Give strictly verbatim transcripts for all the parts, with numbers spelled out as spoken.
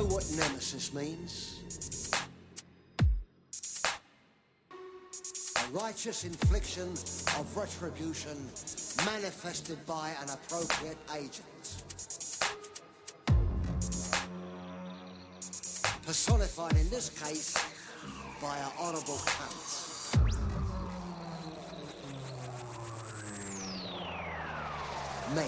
what nemesis means? A righteous infliction of retribution manifested by an appropriate agent. Personified in this case by an honourable cunt. Me.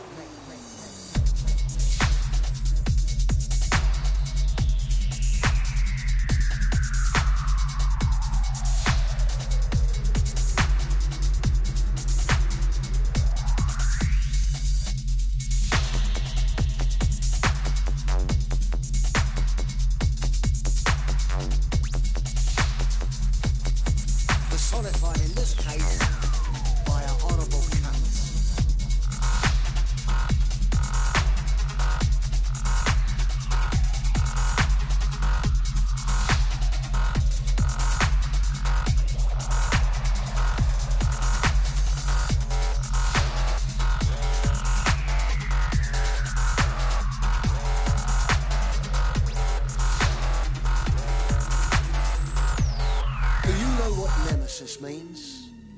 Personified in this case by an honourable cunt. What nemesis means?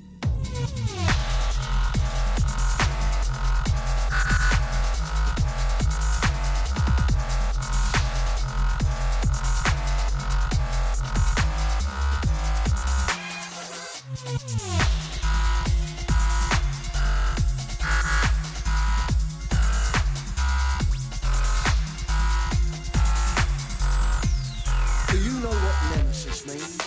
Do you know what nemesis means?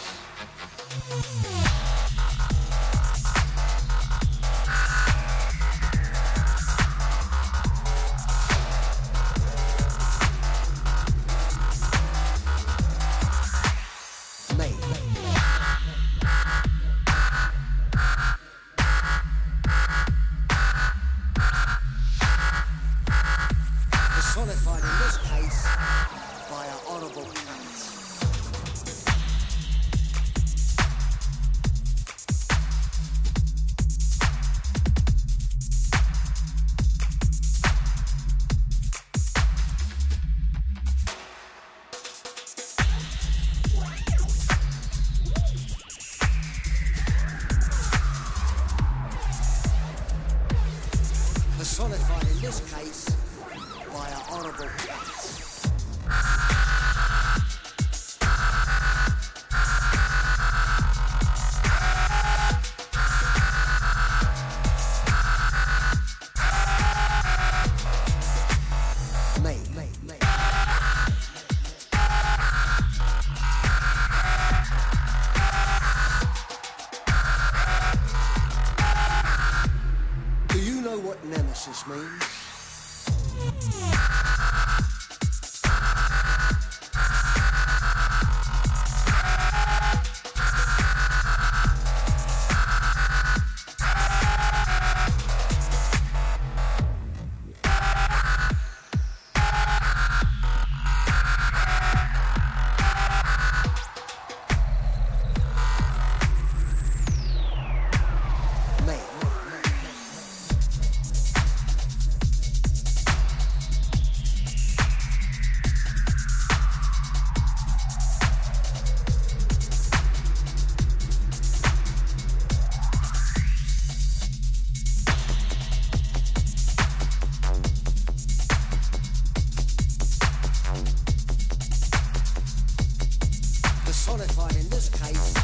Personified in this case by an honourable cunt. Personified in this case by an honourable cunt. Me, me, me. Do you know what nemesis means? Personified in this case